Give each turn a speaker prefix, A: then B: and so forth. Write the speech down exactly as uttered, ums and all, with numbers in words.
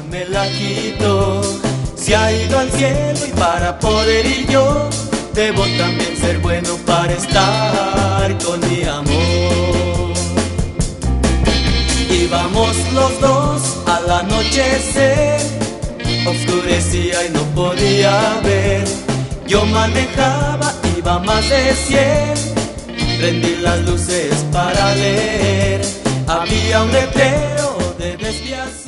A: me la quitó. Se ha ido al cielo y para poder ir yo debo también ser bueno para estar con mi amor. Íbamos los dos al anochecer, oscurecía y no podía ver. Yo manejaba, iba más de cien, prendí las luces para leer. Había un letrero de desviación.